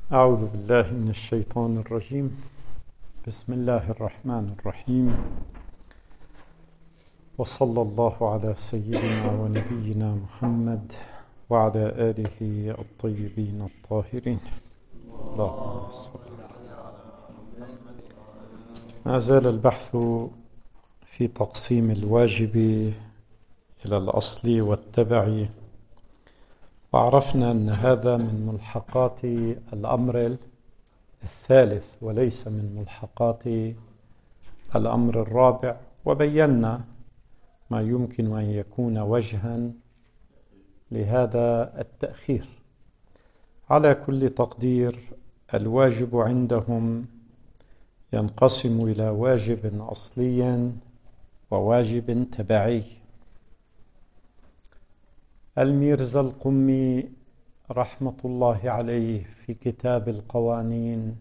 أعوذ بالله من الشيطان الرجيم. بسم الله الرحمن الرحيم، وصلى الله على سيدنا ونبينا محمد وعلى آله الطيبين الطاهرين. اللهم صل. ما زال البحث في تقسيم الواجب إلى الأصلي والتبعي، وعرفنا أن هذا من ملحقات الأمر الثالث وليس من ملحقات الأمر الرابع، وبينا ما يمكن أن يكون وجها لهذا التأخير. على كل تقدير الواجب عندهم ينقسم إلى واجب أصلي وواجب تبعي. الميرزا القمي رحمة الله عليه في كتاب القوانين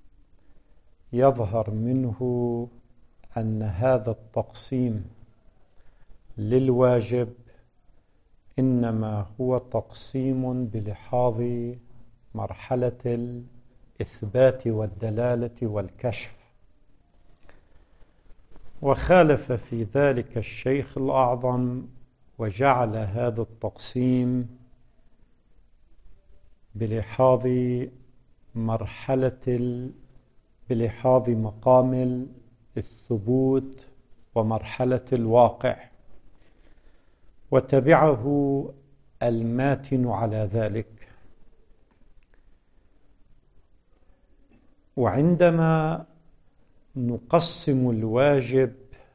يظهر منه أن هذا التقسيم للواجب إنما هو تقسيم بلحاظ مرحلة الإثبات والدلالة والكشف، وخالف في ذلك الشيخ الأعظم وجعل هذا التقسيم بلحاظ بلحاظ مقام الثبوت ومرحلة الواقع، وتبعه الماتن على ذلك. وعندما نقسم الواجب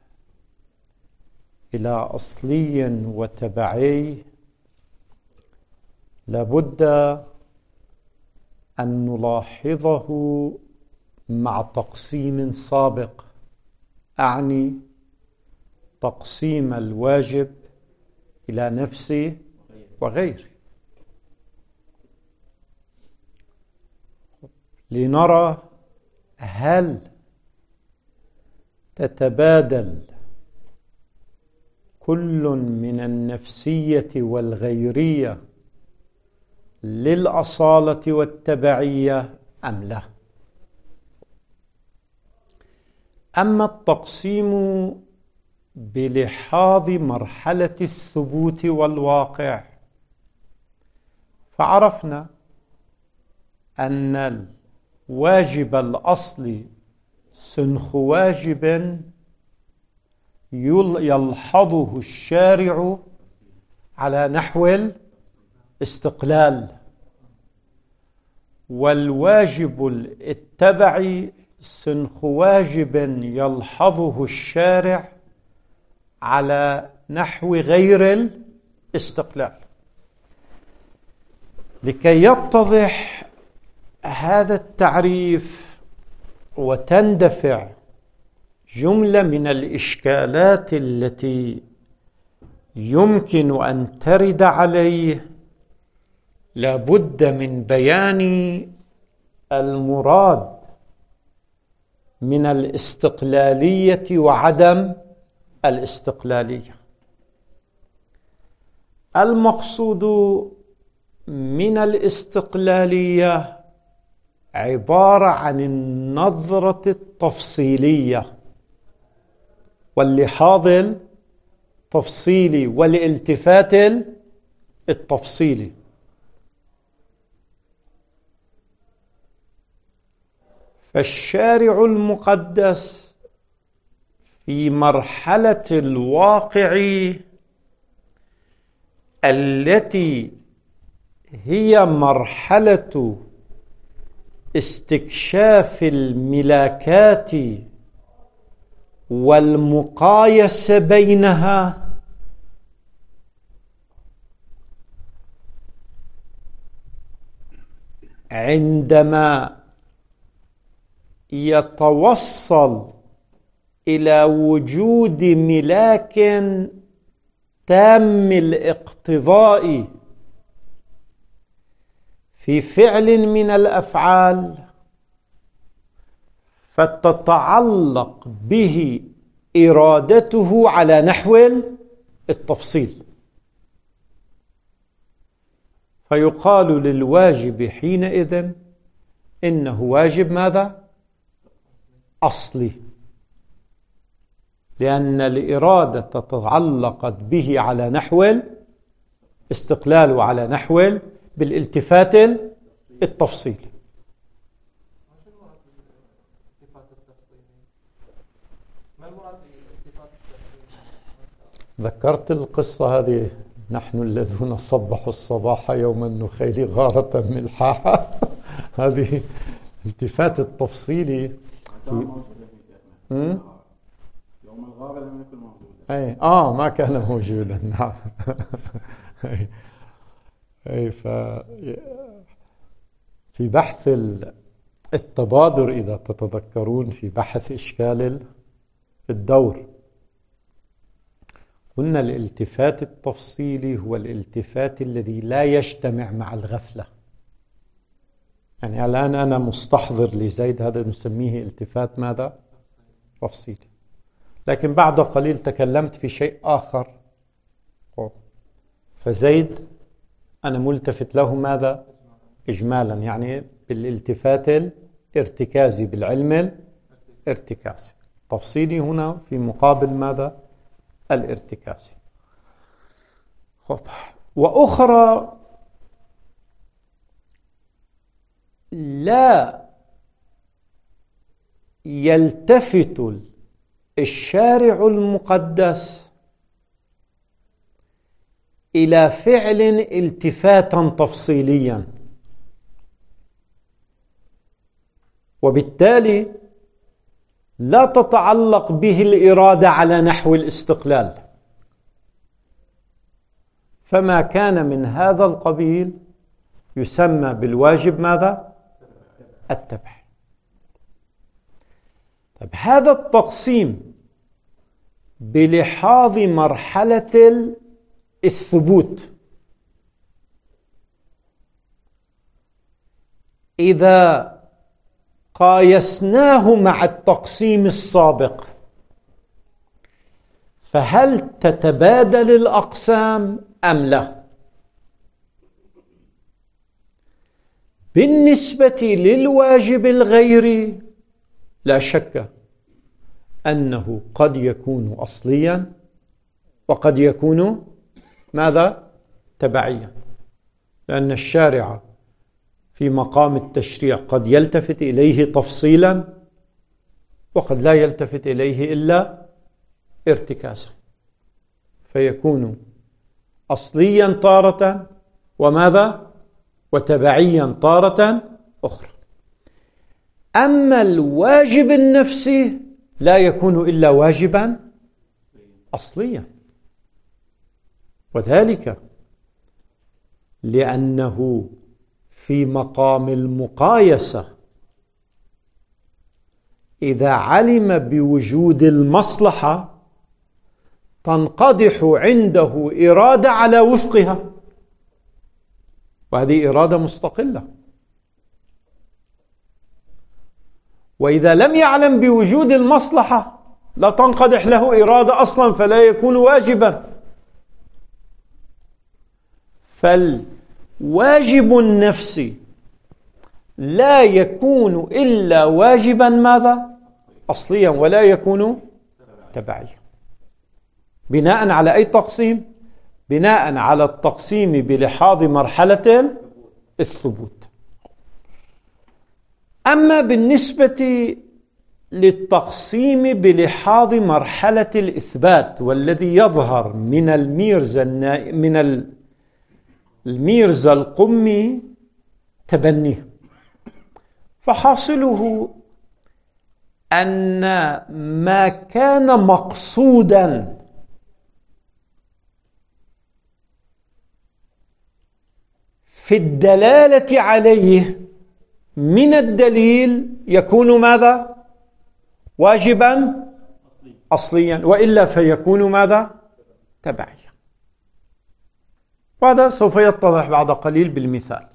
إلى أصلي وتبعي لابد أن نلاحظه مع تقسيم سابق، أعني تقسيم الواجب إلى نفسه وغيره، لنرى هل تتبادل كل من النفسية والغيرية للأصالة والتبعية أم لا. أما التقسيم بلحاظ مرحلة الثبوت والواقع فعرفنا أن الواجب الأصلي سنخ واجب يلحظه الشارع على نحو الاستقلال، والواجب التبعي سنخ واجب يلحظه الشارع على نحو غير الاستقلال. لكي يتضح هذا التعريف وتندفع جملة من الإشكالات التي يمكن أن ترد عليه، لابد من بيان المراد من الاستقلالية وعدم الاستقلالية. المقصود من الاستقلالية عبارة عن النظرة التفصيلية واللحاظ التفصيلي والالتفات التفصيلي. فالشارع المقدس في مرحلة الواقع التي هي مرحلة استكشاف الملاكات والمقايسة بينها، عندما يتوصل إلى وجود ملاك تام الاقتضاء في فعل من الأفعال، فتتعلق به إرادته على نحو التفصيل، فيقال للواجب حينئذ إنه واجب ماذا؟ أصلي، لأن الإرادة تعلقت به على نحو الاستقلال وعلى نحو بالالتفات التفصيلي. ذكرت القصة هذه: نحن الذين صبحوا الصباح يوم النخيل غارة ملحاحة. هذه التفات التفصيلي يوم الغارة لم يكن موجودا. ما كان موجودا. نعم. في بحث التبادر، إذا تتذكرون، في بحث إشكال الدور، قلنا الالتفات التفصيلي هو الالتفات الذي لا يجتمع مع الغفلة. يعني الآن أنا مستحضر لزيد، هذا نسميه التفات ماذا؟ تفصيلي. لكن بعد قليل تكلمت في شيء آخر، فزيد أنا ملتفت له ماذا؟ إجمالا، يعني بالالتفات الارتكازي، بالعلم الارتكازي. تفصيلي هنا في مقابل ماذا؟ الارتكازي. وأخرى لا يلتفت الشارع المقدس إلى فعل التفاتا تفصيليا، وبالتالي لا تتعلق به الإرادة على نحو الاستقلال، فما كان من هذا القبيل يسمى بالواجب ماذا؟ التبعي. طيب، هذا التقسيم بلحاظ مرحلة الثبوت إذا قايسناه مع التقسيم السابق، فهل تتبادل الأقسام أم لا؟ بالنسبة للواجب الغيري لا شك أنه قد يكون أصليا وقد يكون ماذا؟ تبعيا، لأن الشارع في مقام التشريع قد يلتفت إليه تفصيلا وقد لا يلتفت إليه إلا ارتكازا، فيكون أصليا تارة وماذا؟ وتبعيا تارة أخرى. أما الواجب النفسي لا يكون إلا واجبا أصليا، وذلك لأنه في مقام المقايسة إذا علم بوجود المصلحة تنقدح عنده إرادة على وفقها، وهذه إرادة مستقلة. وإذا لم يعلم بوجود المصلحة لا تنقدح له إرادة أصلا، فلا يكون واجبا. فالواجب النفسي لا يكون إلا واجبا ماذا؟ أصليا، ولا يكون تبعيا. بناء على أي تقسيم؟ بناء على التقسيم بلحاظ مرحلة الثبوت. أما بالنسبة للتقسيم بلحاظ مرحلة الإثبات، والذي يظهر من الميرزا القمي تبنيه، فحاصله أن ما كان مقصودا في الدلالة عليه من الدليل يكون ماذا؟ واجبا أصليا، وإلا فيكون ماذا؟ تبعيا. وهذا سوف يتضح بعد قليل بالمثال.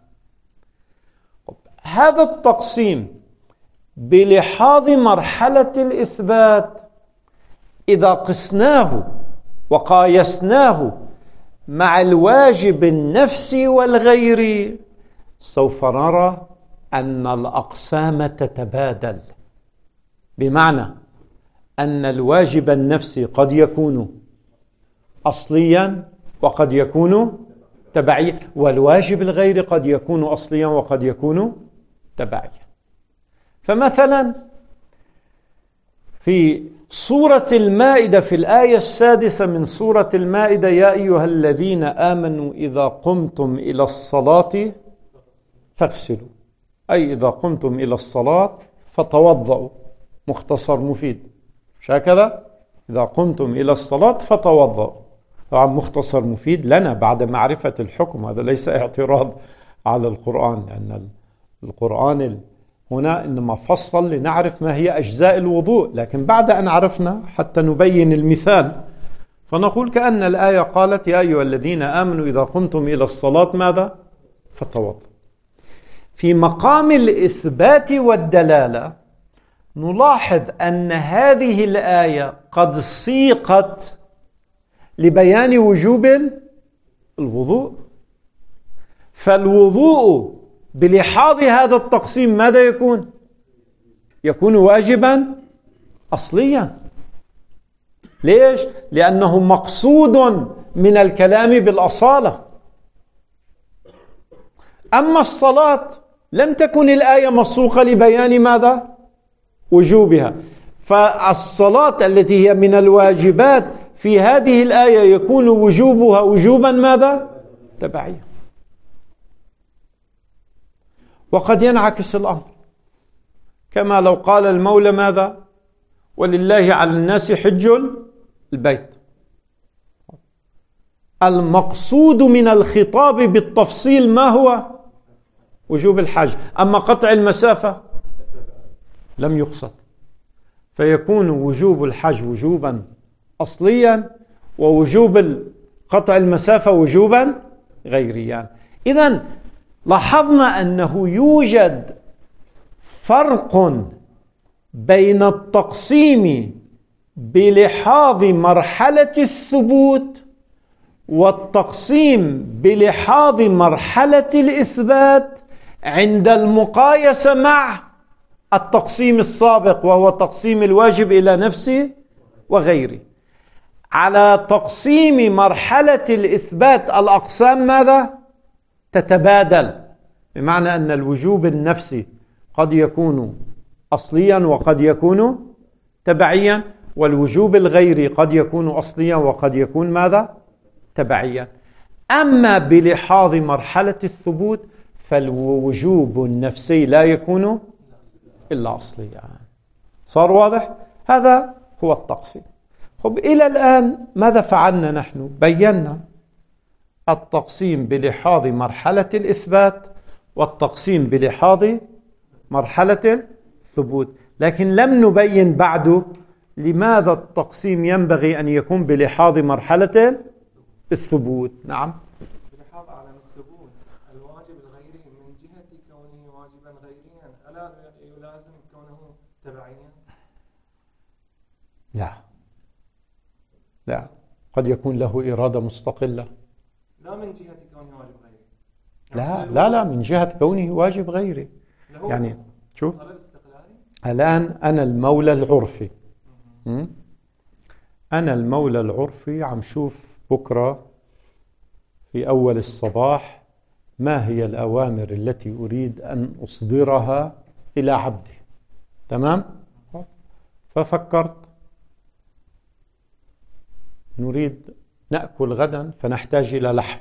هذا التقسيم بلحاظ مرحلة الإثبات إذا قسناه وقايسناه مع الواجب النفسي والغيري سوف نرى أن الأقسام تتبادل، بمعنى أن الواجب النفسي قد يكون أصليا وقد يكون تبعيا، والواجب الغيري قد يكون أصليا وقد يكون تبعيا. فمثلا في سورة المائدة في الآية 6 من سورة المائدة: يا أيها الذين آمنوا إذا قمتم إلى الصلاة فاغسلوا، أي إذا قمتم إلى الصلاة فتوضأوا. مختصر مفيد، مش هكذا؟ إذا قمتم إلى الصلاة فتوضأوا. طبعا مختصر مفيد لنا بعد معرفة الحكم، هذا ليس اعتراض على القرآن، لأن القرآن هنا إنما فصل لنعرف ما هي أجزاء الوضوء، لكن بعد أن عرفنا حتى نبين المثال، فنقول كأن الآية قالت: يا أيها الذين آمنوا إذا قمتم إلى الصلاة ماذا؟ فتوضأوا. في مقام الإثبات والدلالة نلاحظ أن هذه الآية قد سيقت لبيان وجوب الوضوء، فالوضوء بلحاظ هذا التقسيم ماذا يكون؟ يكون واجبا أصليا. ليش؟ لأنه مقصود من الكلام بالأصالة. أما الصلاة لم تكن الآية مسوقة لبيان ماذا؟ وجوبها، فالصلاة التي هي من الواجبات في هذه الآية يكون وجوبها وجوبا ماذا؟ تبعيا. وقد ينعكس الأمر، كما لو قال المولى ماذا؟ ولله على الناس حج البيت. المقصود من الخطاب بالتفصيل ما هو؟ وجوب الحج. أما قطع المسافة لم يقصد، فيكون وجوب الحج وجوبا أصليا، ووجوب قطع المسافة وجوبا غيريا. إذن لاحظنا أنه يوجد فرق بين التقسيم بلحاظ مرحلة الثبوت والتقسيم بلحاظ مرحلة الإثبات عند المقايسة مع التقسيم السابق، وهو تقسيم الواجب إلى نفسه وغيره. على تقسيم مرحلة الإثبات الأقسام ماذا؟ تتبادل، بمعنى أن الوجوب النفسي قد يكون أصليا وقد يكون تبعيا، والوجوب الغيري قد يكون أصليا وقد يكون ماذا؟ تبعيا. أما بلحاظ مرحلة الثبوت فالوجوب النفسي لا يكون إلا أصليا. صار واضح؟ هذا هو التقسيم. خب، إلى الآن ماذا فعلنا نحن؟ بينا التقسيم بلحاظ مرحلة الإثبات والتقسيم بلحاظ مرحلة الثبوت، لكن لم نبين بعد لماذا التقسيم ينبغي أن يكون بلحاظ مرحلة الثبوت. نعم، بلحاظ على الثبوت الواجب الغيري من جهة كونه واجبا غيريا ألا يلازم كونه تبعيا؟ لا، قد يكون له إرادة مستقلة. لا من جهة كونه واجب غيري. لا، من جهة كونه واجب غيري. يعني شوف، الآن أنا المولى العرفي، أنا المولى العرفي عم شوف بكرة في أول الصباح ما هي الأوامر التي أريد أن أصدرها إلى عبدي. تمام؟ ففكرت نريد نأكل غدا فنحتاج إلى لحم.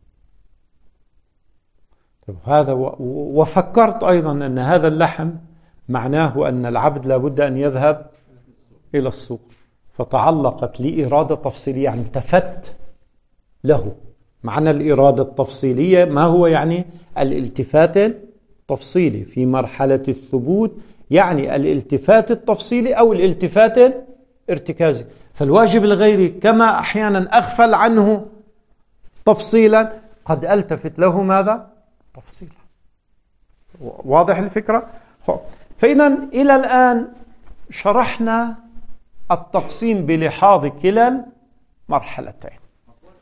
هذا وفكرت أيضا أن هذا اللحم معناه أن العبد لابد أن يذهب إلى السوق، فتعلقت لي إرادة تفصيلية، يعني التفت له. معنى الإرادة التفصيلية ما هو؟ يعني الالتفات التفصيلي في مرحلة الثبوت، يعني الالتفات التفصيلي أو الالتفات الارتكازي. فالواجب الغيري كما أحيانا أغفل عنه تفصيلا قد ألتفت له ماذا؟ تفصيلا. واضح الفكرة؟ فإذا إلى الآن شرحنا التقسيم بلحاظ كلا المرحلتين.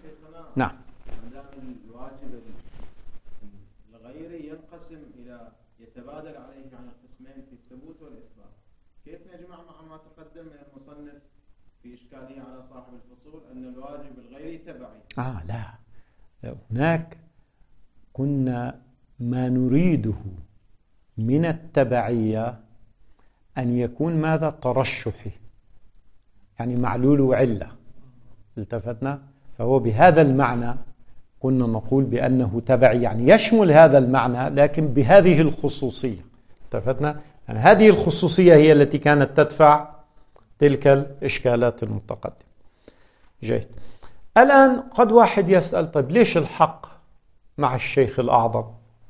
نعم. الواجب الغيري ينقسم إلى يتبادل عليه عن القسمين في الثبوت والإثبات، كيف نجمع مع ما تقدم من المصنف في إشكالية على صاحب الفصول أن الواجب الغيري تبعي؟ لا، هناك كنا ما نريده من التبعية أن يكون ماذا؟ ترشحي، يعني معلول وعلة. التفتنا؟ فهو بهذا المعنى كنا نقول بأنه تبعي، يعني يشمل هذا المعنى لكن بهذه الخصوصية. التفتنا؟ يعني هذه الخصوصية هي التي كانت تدفع تلك الإشكالات المتقدمة. جيد. الآن قد واحد يسأل طيب ليش الحق مع الشيخ الأعظم؟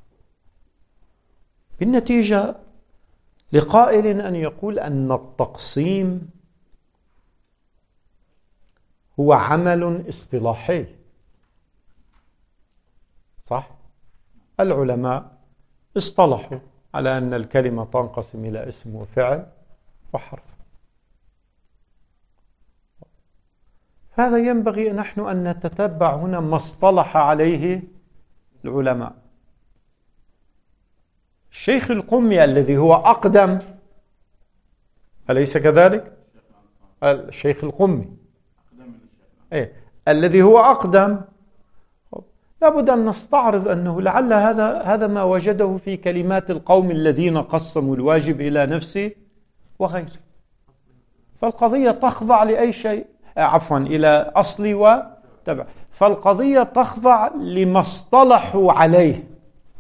بالنتيجة لقائل أن يقول أن التقسيم هو عمل اصطلاحي، صح؟ العلماء اصطلحوا على أن الكلمة تنقسم إلى اسم وفعل وحرف. هذا ينبغي نحن أن نتتبع هنا ما اصطلح عليه العلماء. الشيخ القمي الذي هو أقدم، أليس كذلك؟ الشيخ القمي الذي هو أقدم، لابد أن نستعرض أنه لعل هذا ما وجده في كلمات القوم الذين قسموا الواجب إلى نفسه وغيره. فالقضية تخضع لأي شيء، إلى أصل وتبع، فالقضية تخضع لما اصطلحوا عليه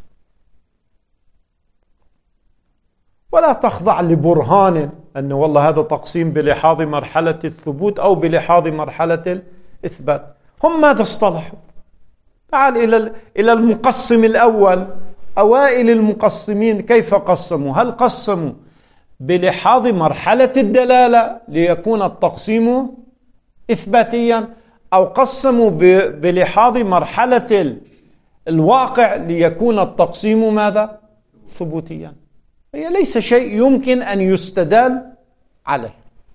ولا تخضع لبرهان أنه والله هذا تقسيم بلحاظ مرحلة الثبوت أو بلحاظ مرحلة الإثبات. هم ماذا اصطلحوا؟ تعال إلى المقسم الأول، أوائل المقسمين كيف قسموا؟ هل قسموا بلحاظ مرحلة الدلالة ليكون التقسيم إثباتيا، أو قسموا بلحاظ مرحلة الواقع ليكون التقسيم ماذا؟ ثبوتيا. هي ليس شيء يمكن أن يستدل عليه.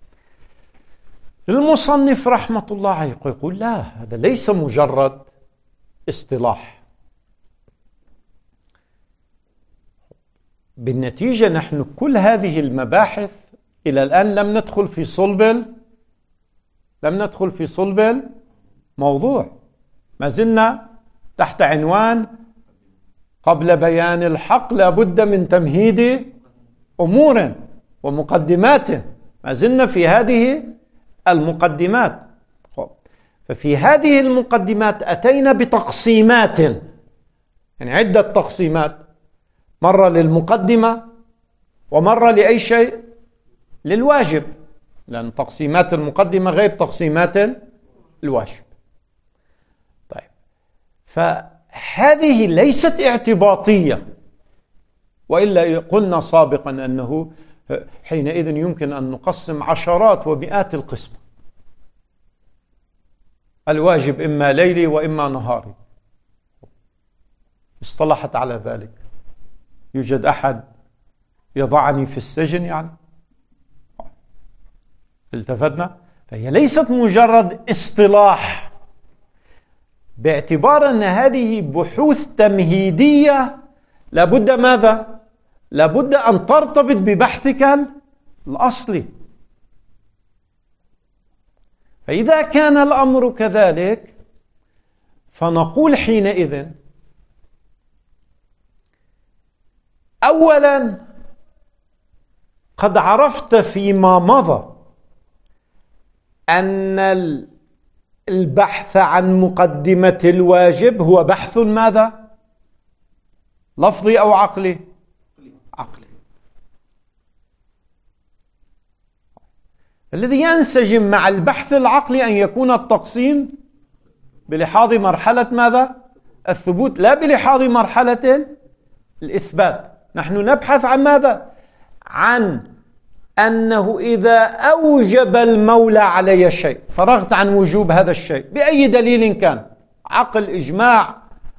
المصنف رحمة الله عليه يقول لا، هذا ليس مجرد اصطلاح. بالنتيجة نحن كل هذه المباحث إلى الآن لم ندخل في صلب الموضوع، ما زلنا تحت عنوان قبل بيان الحق لابد من تمهيد أمور ومقدمات، ما زلنا في هذه المقدمات. ففي هذه المقدمات أتينا بتقسيمات، يعني عدة تقسيمات، مرة للمقدمة ومرة لأي شيء للواجب، لأن تقسيمات المقدمة غير تقسيمات الواجب. طيب، فهذه ليست اعتباطية، وإلا قلنا سابقا أنه حينئذ يمكن أن نقسم عشرات ومئات القسم، الواجب إما ليلي وإما نهاري. اصطلحت على ذلك. يوجد أحد يضعني في السجن يعني؟ التفتنا؟ فهي ليست مجرد اصطلاح، باعتبار أن هذه بحوث تمهيدية لابد ماذا؟ لابد أن ترتبط ببحثك الأصلي. فإذا كان الأمر كذلك فنقول حينئذ أولا قد عرفت فيما مضى أن البحث عن مقدمة الواجب هو بحث ماذا؟ لفظي أو عقلي؟ عقلي. الذي ينسجم مع البحث العقلي أن يكون التقسيم بلحاظ مرحلة ماذا؟ الثبوت، لا بلحاظ مرحلة الإثبات. نحن نبحث عن ماذا؟ عن أنه إذا أوجب المولى علي شيء فرغت عن وجوب هذا الشيء بأي دليل كان، عقل، إجماع،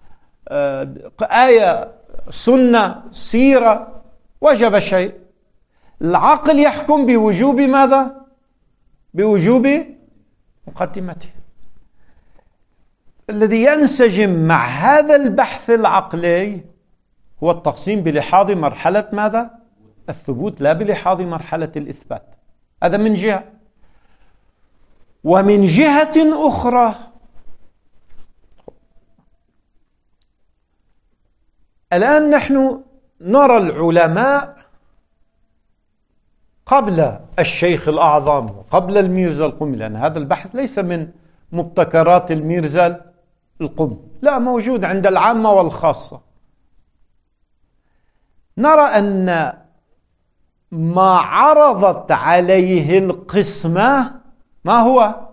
آية، سنة، سيرة، وجب شيء، العقل يحكم بوجوب ماذا؟ بوجوب مقدمته. الذي ينسجم مع هذا البحث العقلي هو التقسيم بلحاظ مرحلة ماذا؟ الثبوت، لا بلحاظ مرحلة الإثبات. هذا من جهة. ومن جهة أخرى الآن نحن نرى العلماء قبل الشيخ الأعظم وقبل الميرزا القمي، لأن هذا البحث ليس من مبتكرات الميرزا القمي، لا، موجود عند العامة والخاصة. نرى أن ما عرضت عليه القسمة ما هو؟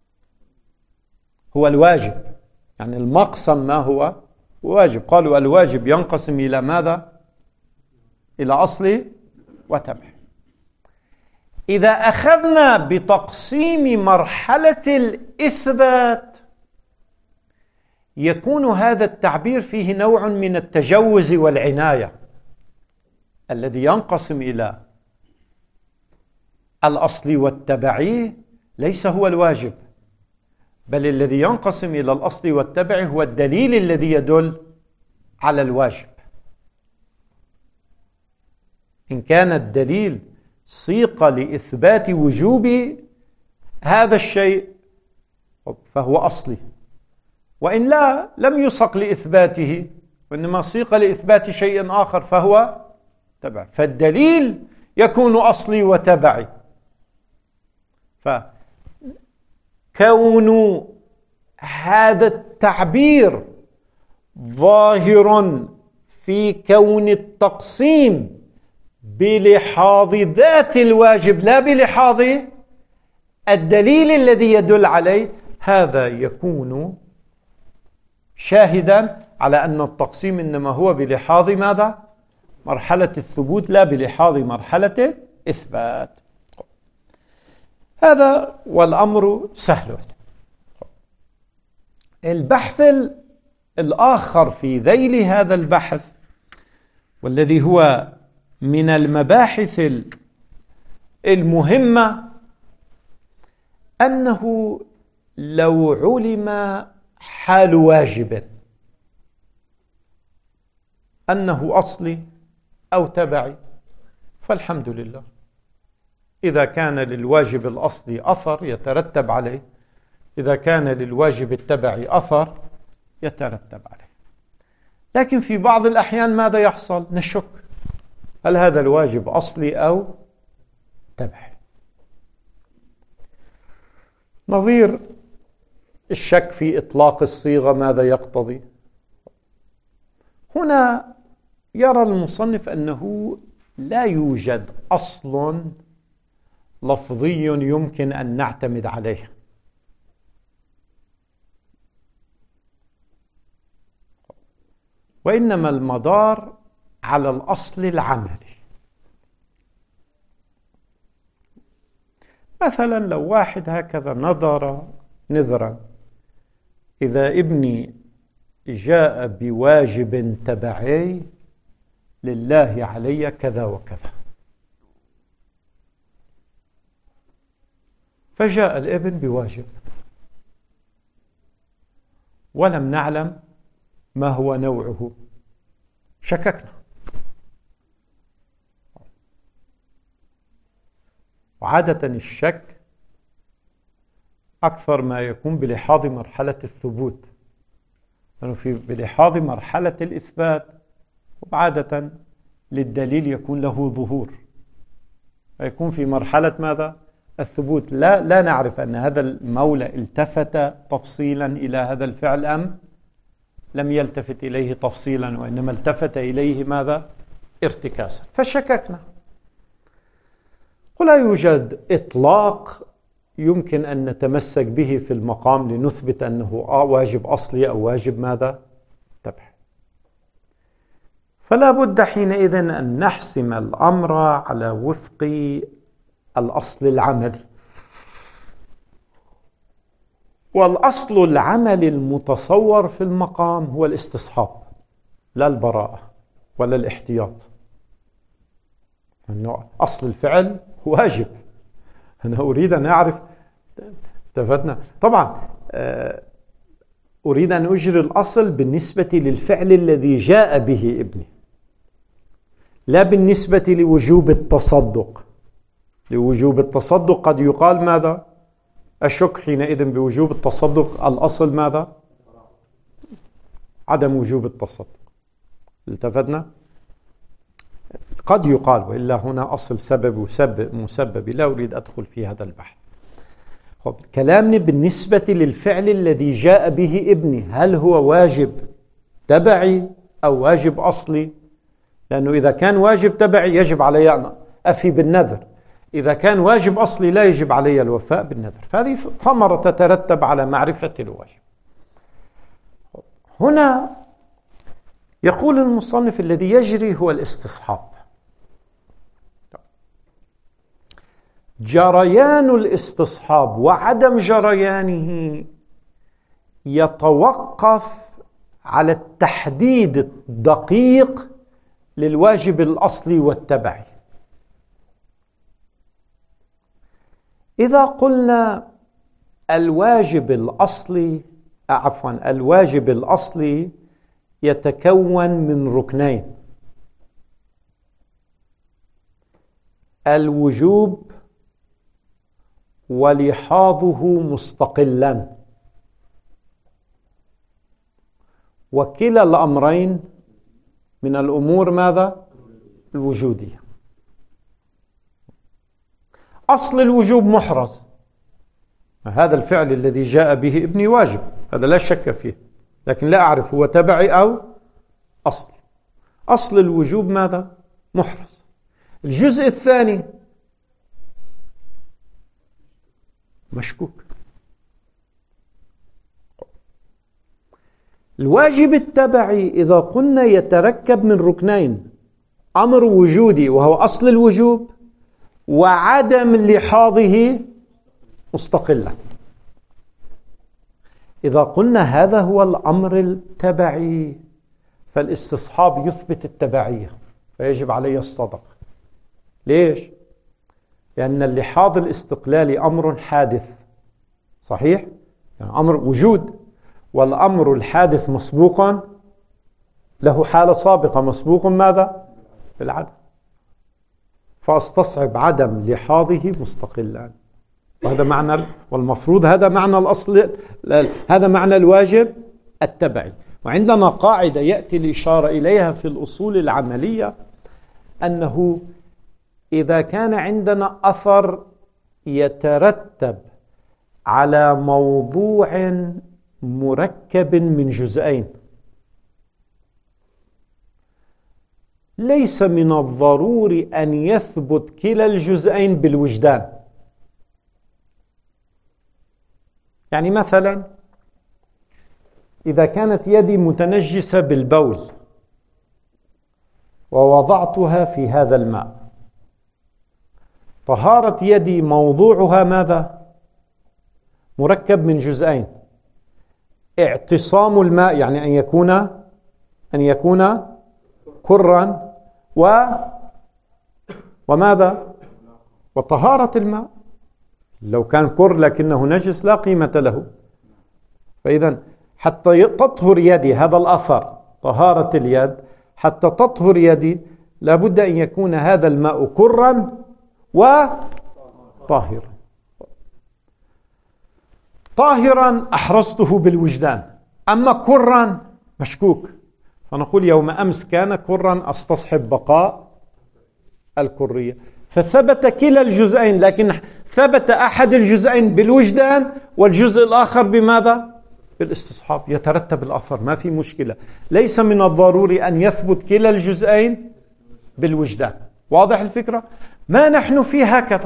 هو الواجب. يعني المقسم ما هو؟ واجب. قالوا الواجب ينقسم إلى ماذا؟ إلى أصل وتبع. إذا أخذنا بتقسيم مرحلة الإثبات يكون هذا التعبير فيه نوع من التجوز والعناية. الذي ينقسم إلى الأصل والتبعي ليس هو الواجب، بل الذي ينقسم إلى الأصل والتبع هو الدليل الذي يدل على الواجب. إن كان الدليل سيق لإثبات وجوب هذا الشيء فهو أصلي، وإن لا لم يسق لإثباته وإنما سيق لإثبات شيء آخر فهو تبع. فالدليل يكون أصلي وتبعي. فكون هذا التعبير ظاهر في كون التقسيم بلحاظ ذات الواجب لا بلحاظ الدليل الذي يدل عليه، هذا يكون شاهدا على أن التقسيم إنما هو بلحاظ ماذا؟ مرحلة الثبوت لا بلحاظ مرحلة الإثبات. هذا والأمر سهل. البحث الآخر في ذيل هذا البحث والذي هو من المباحث المهمة أنه لو علم حال واجب أنه أصلي أو تبعي فالحمد لله. إذا كان للواجب الأصلي أثر يترتب عليه، إذا كان للواجب التبعي أثر يترتب عليه. لكن في بعض الأحيان ماذا يحصل؟ نشك هل هذا الواجب أصلي أو تبعي. نظير الشك في إطلاق الصيغة ماذا يقتضي؟ هنا يرى المصنف أنه لا يوجد أصل لفظي يمكن أن نعتمد عليه، وإنما المدار على الأصل العملي. مثلا لو واحد هكذا نذرا إذا ابني جاء بواجب تبعي لله علي كذا وكذا، فجاء الابن بواجب ولم نعلم ما هو نوعه، شككنا. وعادة الشك أكثر ما يكون بلحاظ مرحلة الثبوت، لأنه في بلحاظ مرحلة الإثبات وعادة للدليل يكون له ظهور، فيكون في مرحلة ماذا؟ الثبوت. لا نعرف أن هذا المولى التفت تفصيلا إلى هذا الفعل أم لم يلتفت إليه تفصيلا، وإنما التفت إليه ماذا؟ ارتكاسا، فشككنا. ولا يوجد إطلاق يمكن أن نتمسك به في المقام لنثبت أنه واجب أصلي أو واجب ماذا؟ تبعي. فلا بد حينئذ أن نحسم الأمر على وفق الأصل العملي. والأصل العملي المتصور في المقام هو الاستصحاب لا البراءة ولا الاحتياط. أنه أصل الفعل واجب، أنا أريد أن أعرف. استفدنا طبعا أريد أن أجري الأصل بالنسبة للفعل الذي جاء به ابني، لا بالنسبة لوجوب التصدق. لوجوب التصدق قد يقال ماذا؟ أشك حينئذ بوجوب التصدق. الأصل ماذا؟ عدم وجوب التصدق. التفتنا؟ قد يقال، وإلا هنا أصل سبب ومسبب، لا أريد أدخل في هذا البحث. كلامنا بالنسبة للفعل الذي جاء به ابني، هل هو واجب تبعي أو واجب أصلي؟ لأنه إذا كان واجب تبعي يجب علي أن أفي بالنذر، إذا كان واجب أصلي لا يجب علي الوفاء بالنذر. فهذه ثمرة تترتب على معرفة الواجب. هنا يقول المصنف الذي يجري هو الاستصحاب. جريان الاستصحاب وعدم جريانه يتوقف على التحديد الدقيق للواجب الأصلي والتبعي. إذا قلنا الواجب الأصلي يتكون من ركنين: الوجوب ولحاظه مستقلا، وكلا الأمرين من الأمور ماذا؟ الوجودية. أصل الوجوب محرز، هذا الفعل الذي جاء به ابني واجب، هذا لا شك فيه، لكن لا أعرف هو تبعي أو أصلي. أصل الوجوب ماذا؟ محرز. الجزء الثاني مشكوك. الواجب التبعي إذا قلنا يتركب من ركنين: أمر وجودي وهو أصل الوجوب، وعدم لحاظه مستقلا. إذا قلنا هذا هو الأمر التبعي فالاستصحاب يثبت التبعية، فيجب علي الصدقة. ليش؟ لأن اللحاظ الاستقلالي أمر حادث، صحيح؟ يعني أمر وجود، والأمر الحادث مسبوقا له حالة سابقة، مسبوق ماذا؟ بالعدم، فاستصعب عدم لحاظه مستقلا. وهذا معنى، والمفروض هذا معنى الأصل، هذا معنى الواجب التبعي. وعندنا قاعدة يأتي الإشارة إليها في الأصول العملية، أنه إذا كان عندنا أثر يترتب على موضوع مركب من جزئين، ليس من الضروري أن يثبت كلا الجزئين بالوجدان. يعني مثلا إذا كانت يدي متنجسة بالبول ووضعتها في هذا الماء، طهارة يدي موضوعها ماذا؟ مركب من جزئين: اعتصام الماء، يعني أن يكون كرا، وماذا؟ وطهارة الماء. لو كان كر لكنه نجس لا قيمة له. فإذا حتى تطهر يدي، هذا الأثر طهارة اليد، حتى تطهر يدي لابد أن يكون هذا الماء كرا وطاهرا. طاهرا أحرزته بالوجدان، أما كرا مشكوك، فنقول يوم أمس كان كرا، أستصحب بقاء الكرية. فثبت كلا الجزئين، لكن ثبت أحد الجزئين بالوجدان والجزء الآخر بماذا؟ بالاستصحاب. يترتب الأثر، ما في مشكلة. ليس من الضروري أن يثبت كلا الجزئين بالوجدان. واضح الفكرة؟ ما نحن في هكذا.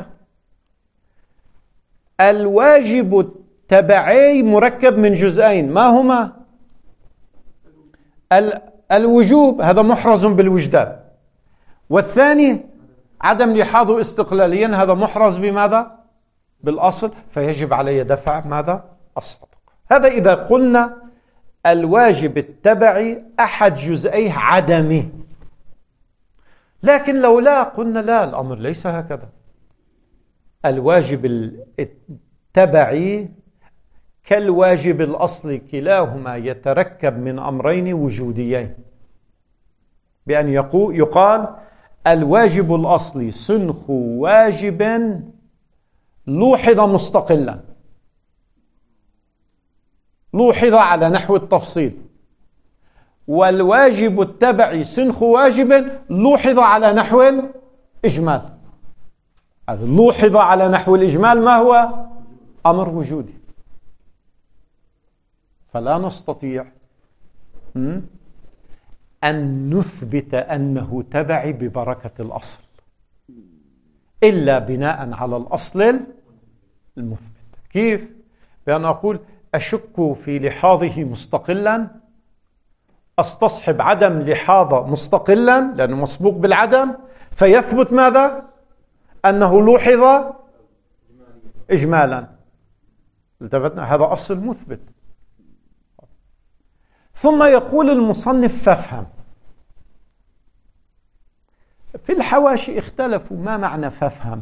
الواجب التبعي مركب من جزئين، ما هما؟ الوجوب، هذا محرز بالوجدان، والثاني عدم لحاظه استقلاليا، هذا محرز بماذا؟ بالأصل، فيجب علي دفع ماذا؟ الصدقة. هذا إذا قلنا الواجب التبعي أحد جزئيه عدمي. لكن لو لا قلنا لا، الأمر ليس هكذا. الواجب التبعي كالواجب الأصلي، كلاهما يتركب من أمرين وجوديين، بأن يقال الواجب الأصلي سنخ واجب لوحظ مستقلا، لوحظ على نحو التفصيل، والواجب التبعي سنخ واجب لوحظ على نحو الإجمال. لوحظ على نحو الإجمال ما هو؟ أمر وجودي. فلا نستطيع أن نثبت أنه تبعي ببركة الأصل إلا بناء على الأصل المثبت. كيف؟ بأن أقول أشك في لحاظه مستقلا، أستصحب عدم لحاظه مستقلا لأنه مسبوق بالعدم، فيثبت ماذا؟ أنه لوحظ إجمالا. التفتنا هذا أصل مثبت. ثم يقول المصنف فافهم. في الحواشي اختلفوا ما معنى فافهم.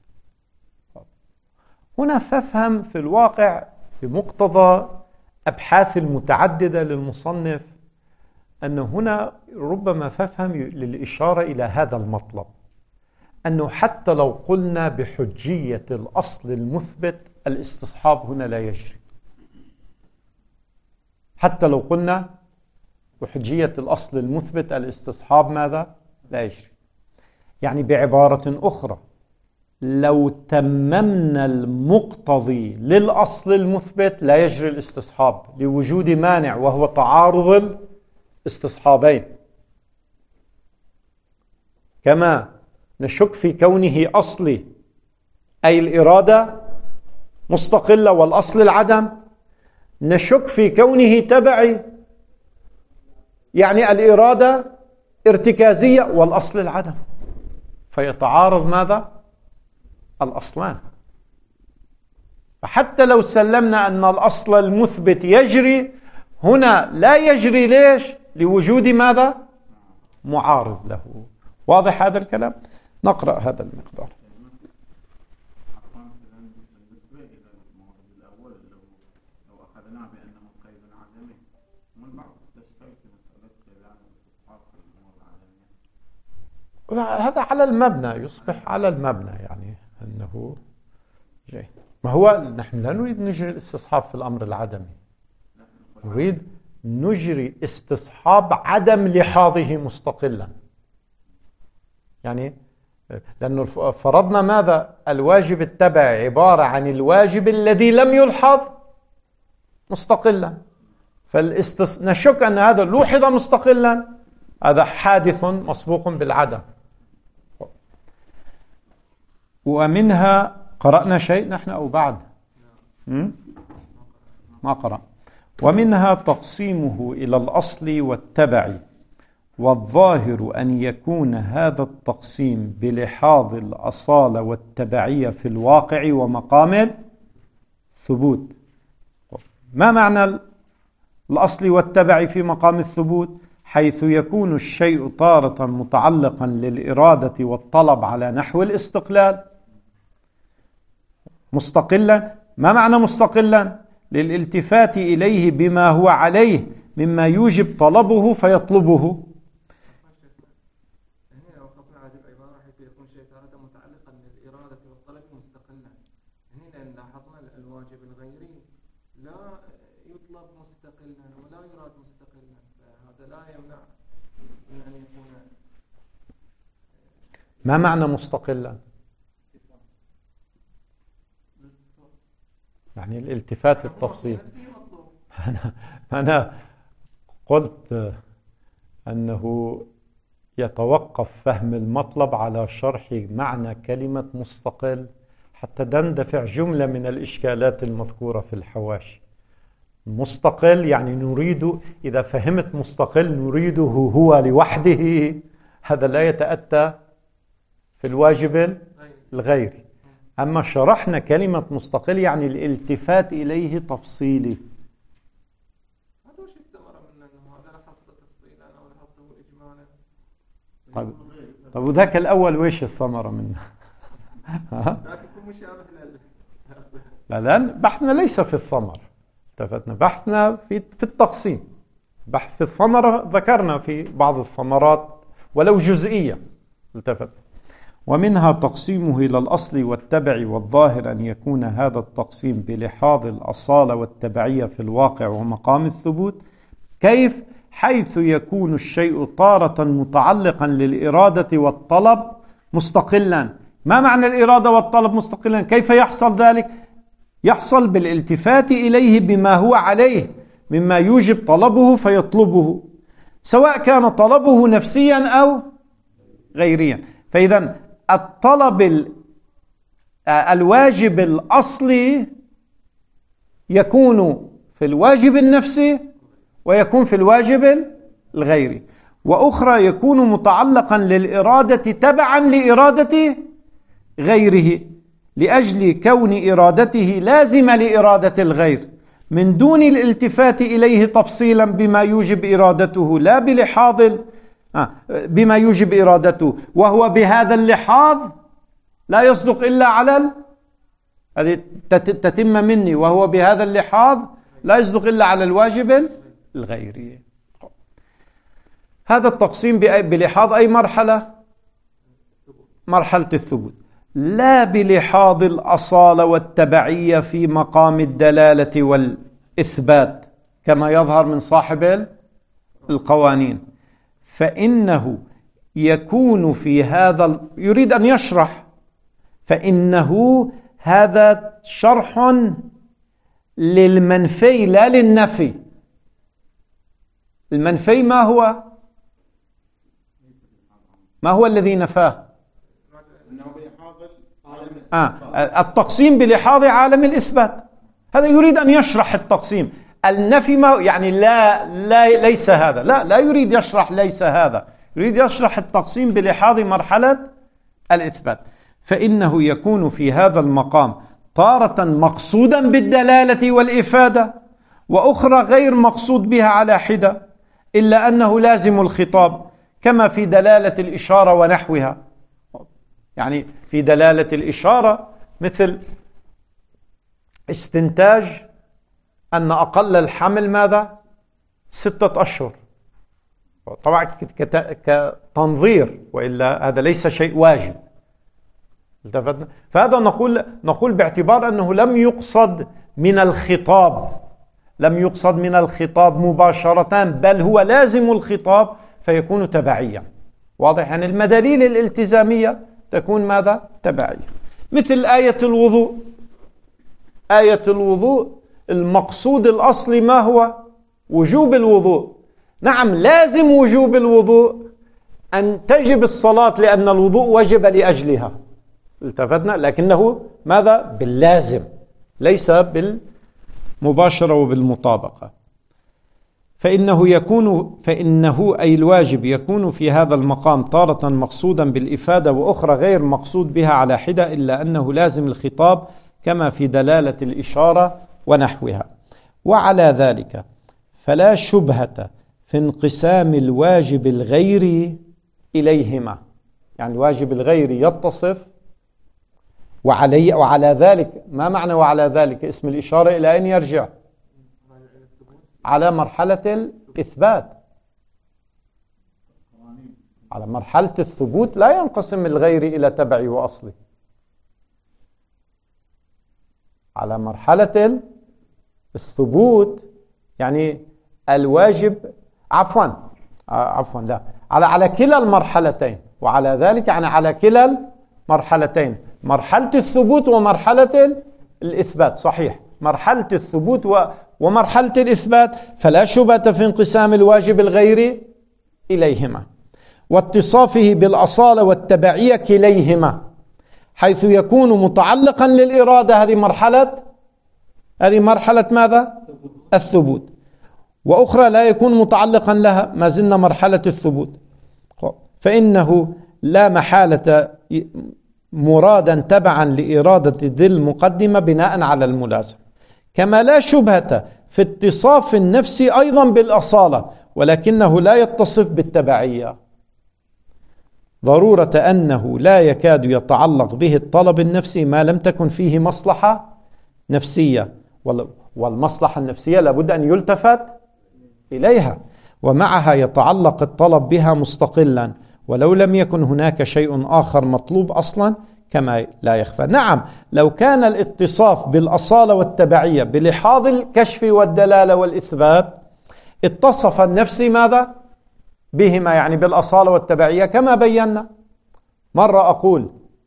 هنا فافهم في الواقع بمقتضى أبحاث المتعددة للمصنف أن هنا ربما فافهم للإشارة إلى هذا المطلب، أنه حتى لو قلنا بحجية الأصل المثبت الاستصحاب هنا لا يجري. حتى لو قلنا بحجية الأصل المثبت الاستصحاب ماذا؟ لا يجري. يعني بعبارة أخرى، لو تممنا المقتضي للأصل المثبت لا يجري الاستصحاب لوجود مانع وهو تعارض الاستصحابين. كما نشك في كونه أصلي أي الإرادة مستقلة والأصل العدم، نشك في كونه تبعي يعني الإرادة ارتكازية والأصل العدم، فيتعارض ماذا؟ الأصلان. فحتى لو سلمنا أن الأصل المثبت يجري، هنا لا يجري. ليش؟ لوجود ماذا؟ معارض له. واضح هذا الكلام؟ نقرأ هذا المقدار. بالنسبة إلى المورد الأول لو أخذناه بأنه قيد عدمي، من بعض استشكال في مسألة قيدان الاستصحاب في الأمور العدمية. هذا على المبنى، يصبح على المبنى، يعني أنه جيد. ما هو نحن لا نريد نجري الاستصحاب في الأمر العدمي، نريد نجري استصحاب عدم لحاظه مستقلا. يعني لأنه فرضنا ماذا؟ الواجب التبعي عبارة عن الواجب الذي لم يلحظ مستقلا، نشك أن هذا لوحظ مستقلا، هذا حادث مسبوق بالعدم. ومنها قرأنا شيء نحن أو بعد؟ ما قرأ. ومنها تقسيمه إلى الأصل والتبع، والظاهر أن يكون هذا التقسيم بلحاظ الأصالة والتبعية في الواقع ومقام الثبوت. ما معنى الأصل والتبع في مقام الثبوت؟ حيث يكون الشيء تارة متعلقا للإرادة والطلب على نحو الاستقلال مستقلا. ما معنى مستقلا؟ للالتفات إليه بما هو عليه مما يوجب طلبه فيطلبه. هنا لو قطنا هذه العبارة حيث يكون شيء تارة متعلقا للإرادة والطلب مستقلا، هنا لاحظنا الواجب الغيري لا يطلب مستقلا ولا يراد مستقلا، فهذا لا يمنع من أن يكون. ما معنى مستقلا؟ يعني الالتفات التفصيل. أنا قلت أنه يتوقف فهم المطلب على شرح معنى كلمة مستقل حتى تندفع جملة من الإشكالات المذكورة في الحواشي. مستقل يعني نريد، إذا فهمت مستقل نريده هو لوحده، هذا لا يتأتى في الواجب الغيري. أما شرحنا كلمة مستقل يعني الالتفات إليه تفصيلي. هذا وش الثمرة من أنه هذا لحظته تفصيلا أو لحظته إجمالا؟ طيب وذاك الأول ويش الثمرة منه؟ ذاك يكون مشابه للأصل. لا بحثنا ليس في الثمرة، التفتنا بحثنا في التقسيم. بحث الثمرة ذكرنا في بعض الثمرات ولو جزئية، التفت. ومنها تقسيمه إلى الأصل والتبع، والظاهر أن يكون هذا التقسيم بلحاظ الأصالة والتبعية في الواقع ومقام الثبوت. كيف؟ حيث يكون الشيء تارة متعلقا للإرادة والطلب مستقلا. ما معنى الإرادة والطلب مستقلا؟ كيف يحصل ذلك؟ يحصل بالالتفات إليه بما هو عليه مما يوجب طلبه فيطلبه، سواء كان طلبه نفسيا أو غيريا. فإذا الطلب الواجب الأصلي يكون في الواجب النفسي ويكون في الواجب الغيري، وأخرى يكون متعلقا للإرادة تبعا لإرادة غيره لأجل كون إرادته لازمة لإرادة الغير من دون الالتفات إليه تفصيلا بما يوجب إرادته، لا بلحاظ بما يوجب إرادته، وهو بهذا اللحاظ لا يصدق إلا على هذه تتم مني، وهو بهذا اللحاظ لا يصدق إلا على الواجب الغيري. هذا التقسيم بلحاظ أي مرحلة؟ مرحلة الثبوت، لا بلحاظ الأصالة والتبعية في مقام الدلالة والإثبات كما يظهر من صاحب القوانين. فإنه يكون في هذا يريد أن يشرح، فإنه هذا شرح للمنفي لا للنفي. المنفي ما هو؟ ما هو الذي نفاه؟ التقسيم بلحاظ عالم الإثبات. هذا يريد أن يشرح التقسيم. النفي ما يعني لا ليس هذا، لا يريد يشرح ليس هذا، يريد يشرح التقسيم بلحاظ مرحلة الإثبات. فإنه يكون في هذا المقام تارة مقصودا بالدلالة والإفادة، وأخرى غير مقصود بها على حدة، إلا أنه لازم الخطاب كما في دلالة الإشارة ونحوها. يعني في دلالة الإشارة مثل استنتاج أن أقل الحمل ماذا؟ 6 أشهر، طبعا كتنظير، وإلا هذا ليس شيء واجب. التفتنا؟ فهذا نقول باعتبار أنه لم يقصد من الخطاب مباشرة، بل هو لازم الخطاب فيكون تبعيا. واضح؟ يعني المداليل الالتزامية تكون ماذا؟ تبعية. مثل آية الوضوء. آية الوضوء المقصود الأصلي ما هو؟ وجوب الوضوء. نعم، لازم وجوب الوضوء أن تجب الصلاة لأن الوضوء وجب لأجلها. التفتنا؟ لكنه ماذا؟ باللازم، ليس بالمباشرة وبالمطابقة. فإنه أي الواجب يكون في هذا المقام تارة مقصودا بالإفادة، وأخرى غير مقصود بها على حدة، إلا أنه لازم الخطاب كما في دلالة الإشارة ونحوها. وعلى ذلك فلا شبهة في انقسام الواجب الغيري إليهما. يعني الواجب الغيري يتصف وعلى ذلك. ما معنى وعلى ذلك؟ اسم الإشارة إلى أين يرجع؟ على مرحلة الإثبات. على مرحلة الثبوت لا ينقسم الغيري إلى تبعي وأصلي. على مرحلة الثبوت يعني الواجب عفوا لا على كلا المرحلتين. وعلى ذلك يعني على كلا المرحلتين، مرحلة الثبوت ومرحلة الإثبات. صحيح، مرحلة الثبوت ومرحلة الإثبات. فلا شبهة في انقسام الواجب الغيري إليهما واتصافه بالأصالة والتبعية كليهما، حيث يكون متعلقا للإرادة. هذه مرحلة ماذا؟ الثبوت. وأخرى لا يكون متعلقا لها، ما زلنا مرحلة الثبوت. فإنه لا محالة مرادا تبعا لإرادة ذي المقدمة بناء على الملازم، كما لا شبهة في اتصاف النفس أيضا بالأصالة، ولكنه لا يتصف بالتبعية، ضرورة أنه لا يكاد يتعلق به الطلب النفسي ما لم تكن فيه مصلحة نفسية، والمصلحة النفسية لابد أن يلتفت إليها، ومعها يتعلق الطلب بها مستقلا، ولو لم يكن هناك شيء آخر مطلوب أصلا كما لا يخفى. نعم، لو كان الاتصاف بالأصالة والتبعية بلحاظ الكشف والدلالة والإثبات اتصف النفسي ماذا؟ بهما، يعني بالأصالة والتبعية كما بينا. مرة أقول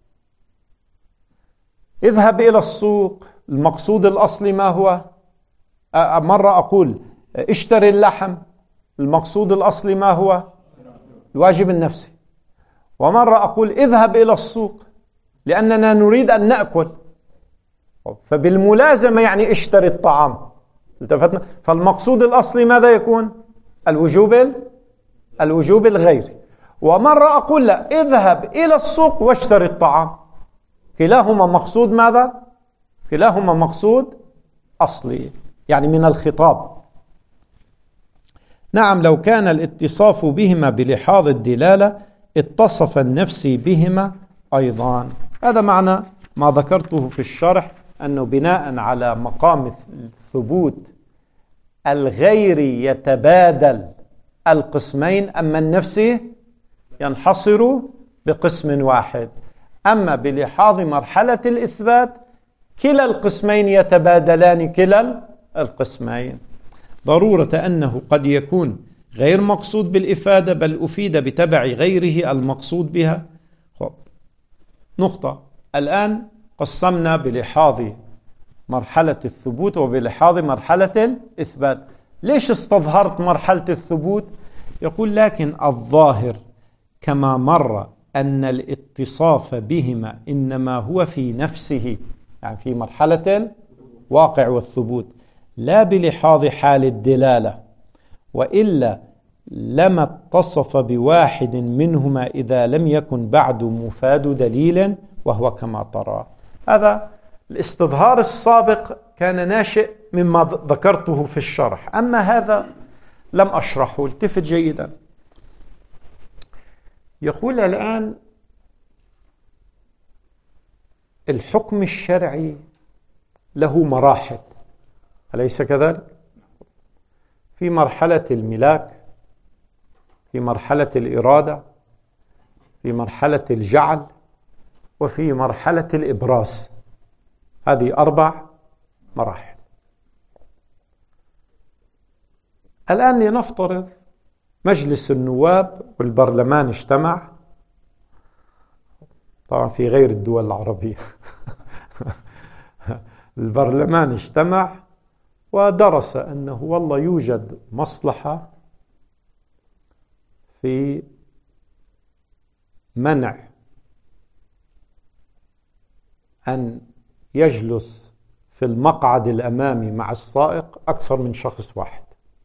اذهب إلى السوق، المقصود الأصلي ما هو؟ مرة أقول اشتري اللحم، المقصود الأصلي ما هو؟ الواجب النفسي. ومرة أقول اذهب إلى السوق لأننا نريد أن نأكل، فبالملازمة يعني اشتري الطعام. التفتنا؟ فالمقصود الأصلي ماذا يكون؟ الوجوب الغيري. ومرة أقول لا، اذهب إلى السوق واشتري الطعام. كلاهما مقصود ماذا؟ كلاهما مقصود أصلي، يعني من الخطاب. نعم، لو كان الاتصاف بهما بلحاظ الدلالة اتصف النفسي بهما أيضا. هذا معنى ما ذكرته في الشرح، أنه بناء على مقام الثبوت الغيري يتبادل القسمين، أما النفسي ينحصر بقسم واحد. أما بلحاظ مرحلة الإثبات كلا القسمين يتبادلان كلا القسمين. ضرورة أنه قد يكون غير مقصود بالإفادة بل أفيد بتبع غيره المقصود بها. نقطة. الآن قسمنا بلحاظ مرحلة الثبوت وبلحاظ مرحلة الإثبات. ليش استظهرت مرحلة الثبوت؟ يقول لكن الظاهر كما مر أن الاتصاف بهما إنما هو في نفسه، يعني في مرحلة الواقع والثبوت، لا بلحاظ حال الدلالة، وإلا لما اتصف بواحد منهما إذا لم يكن بعد مفاد دليل، وهو كما ترى. هذا الاستظهار السابق كان ناشئ مما ذكرته في الشرح، أما هذا لم أشرحه، التفت جيدا. يقول الآن الحكم الشرعي له مراحل، أليس كذلك؟ في مرحلة الملاك، في مرحلة الإرادة، في مرحلة الجعل، وفي مرحلة الإبراز. هذه 4 مراحل. الآن لنفترض مجلس النواب والبرلمان اجتمع، طبعا في غير الدول العربية البرلمان اجتمع ودرس أنه والله يوجد مصلحة في منع أن يجلس في المقعد الأمامي مع السائق أكثر من شخص واحد.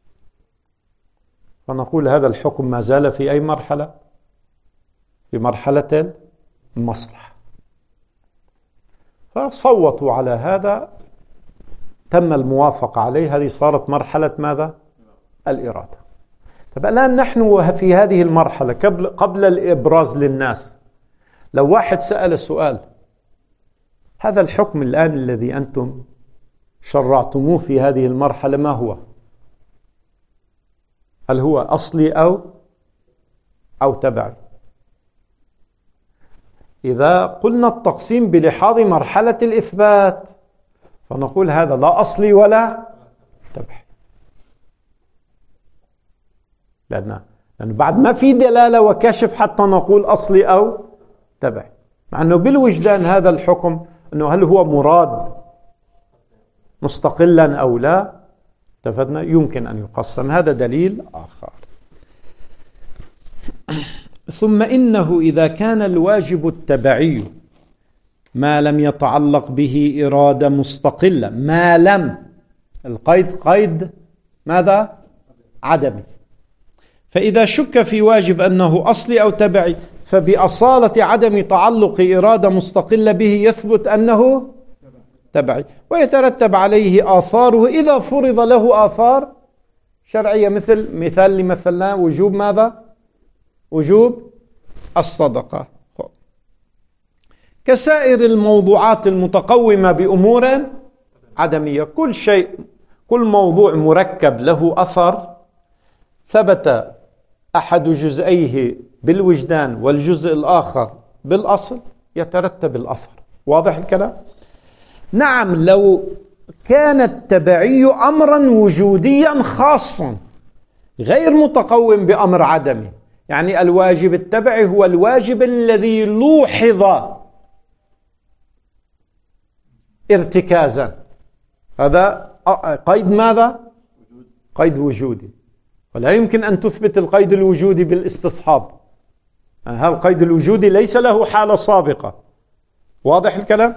فنقول هذا الحكم ما زال في أي مرحلة؟ في مرحلة المصلحة. فصوتوا على هذا، تم الموافقة عليه، هذه صارت مرحلة ماذا؟ الإرادة. طب الآن نحن في هذه المرحلة قبل الإبراز للناس، لو واحد سأل سؤال، هذا الحكم الآن الذي أنتم شرعتموه في هذه المرحلة ما هو؟ هل هو أصلي أو تبعي؟ إذا قلنا التقسيم بلحاظ مرحلة الإثبات فنقول هذا لا أصلي ولا تبعي، لأن بعد ما في دلالة وكشف حتى نقول أصلي أو تبعي، مع أنه بالوجدان هذا الحكم أنه هل هو مراد مستقلا أو لا، اتفقنا يمكن أن يقسم. هذا دليل آخر. ثم إنه إذا كان الواجب التبعي ما لم يتعلق به إرادة مستقلة، ما لم، القيد قيد ماذا؟ عدمي. فإذا شك في واجب أنه أصلي أو تبعي فبأصالة عدم تعلق إرادة مستقلة به يثبت أنه تبعي، ويترتب عليه آثاره إذا فرض له آثار شرعية، مثال لمثلنا وجوب ماذا؟ وجوب الصدقة، كسائر الموضوعات المتقومة بأمور عدمية. كل موضوع مركب له أثر ثبت أحد جزئيه بالوجدان والجزء الآخر بالأصل يترتب الأثر. واضح الكلام؟ نعم، لو كان التبعي أمرا وجوديا خاصا غير متقوم بأمر عدمي، يعني الواجب التبعي هو الواجب الذي لوحظ ارتكازا، هذا قيد ماذا؟ قيد وجودي، ولا يمكن أن تثبت القيد الوجودي بالاستصحاب. هذا القيد الوجودي ليس له حالة سابقة. واضح الكلام؟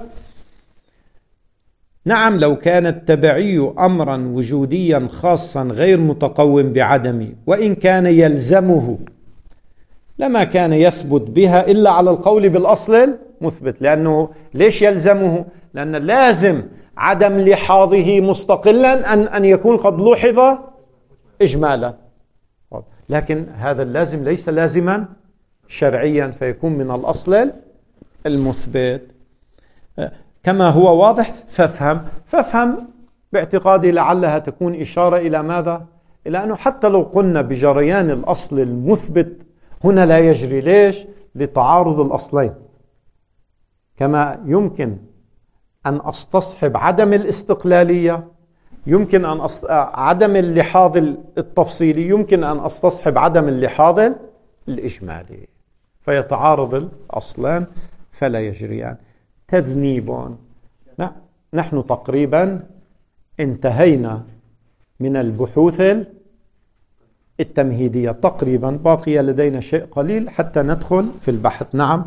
نعم، لو كان التبعي أمرا وجوديا خاصا غير متقوم بعدمي وإن كان يلزمه لما كان يثبت بها إلا على القول بالأصل المثبت. لأنه ليش يلزمه؟ لأن لازم عدم لحاظه مستقلا أن يكون قد لوحظ إجمالا، لكن هذا اللازم ليس لازما شرعيا فيكون من الأصل المثبت. كما هو واضح، فافهم باعتقادي لعلها تكون إشارة إلى ماذا؟ إلى أنه حتى لو قلنا بجريان الأصل المثبت هنا لا يجري. ليش؟ لتعارض الأصلين. كما يمكن أن أستصحب عدم الاستقلالية، يمكن أن عدم اللحاظ التفصيلي، يمكن أن أستصحب عدم اللحاظ الإجمالي، فيتعارض الأصلان فلا يجريان. تذنيب. نحن تقريبا انتهينا من البحوث التمهيدية تقريبا، باقي لدينا شيء قليل حتى ندخل في البحث. نعم.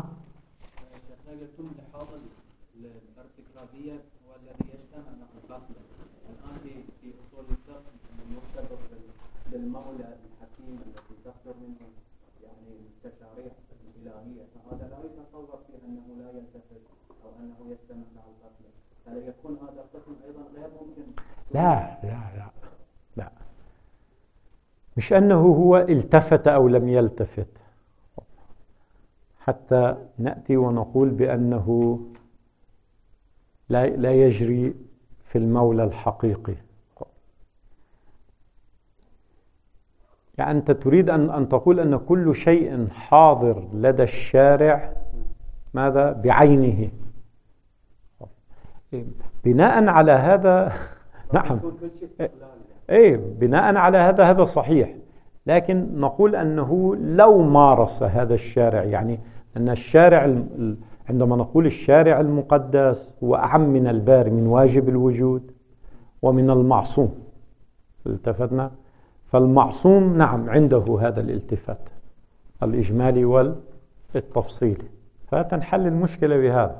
المولى الحكيم التي تصدر منه يعني التشاريع الإلهية، فهذا لا يتصور فيه أنه لا يلتفت أو أنه يستمع مع القتل، فلا يكون هذا القسم أيضا غير ممكن. لا، مش أنه هو التفت أو لم يلتفت، حتى نأتي ونقول بأنه لا يجري في المولى الحقيقي. يعني أنت تريد أن تقول أن كل شيء حاضر لدى الشارع ماذا؟ بعينه. بناء على هذا نعم، بناء على هذا صحيح، لكن نقول أنه لو مارس هذا الشارع، يعني أن الشارع عندما نقول الشارع المقدس هو أعم من الباري، من واجب الوجود ومن المعصوم. التفتنا؟ فالمعصوم نعم عنده هذا الالتفات الإجمالي والتفصيلي، فتنحل المشكلة بهذا.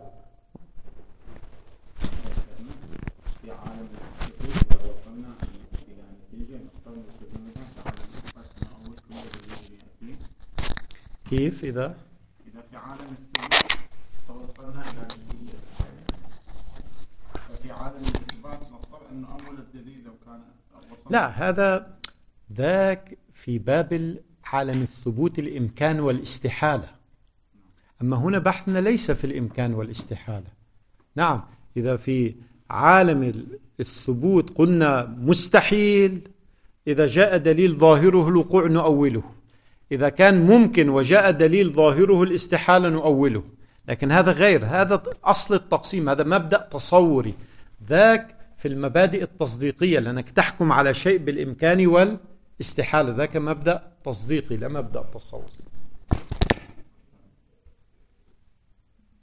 كيف إذا في عالم الثبوت توصلنا إلى النتيجة، ففي عالم الإثبات نضطر أن أول الدليل لو كان لا، هذا ذاك في باب عالم الثبوت الإمكان والاستحالة. أما هنا بحثنا ليس في الإمكان والاستحالة. نعم، إذا في عالم الثبوت قلنا مستحيل، إذا جاء دليل ظاهره الوقوع نؤوله، إذا كان ممكن وجاء دليل ظاهره الاستحالة نؤوله. لكن هذا غير، هذا أصل التقسيم، هذا مبدأ تصوري. ذاك في المبادئ التصديقية، لأنك تحكم على شيء بالإمكان والاستحالة، ذاك مبدأ تصديقي لا مبدأ تصوري.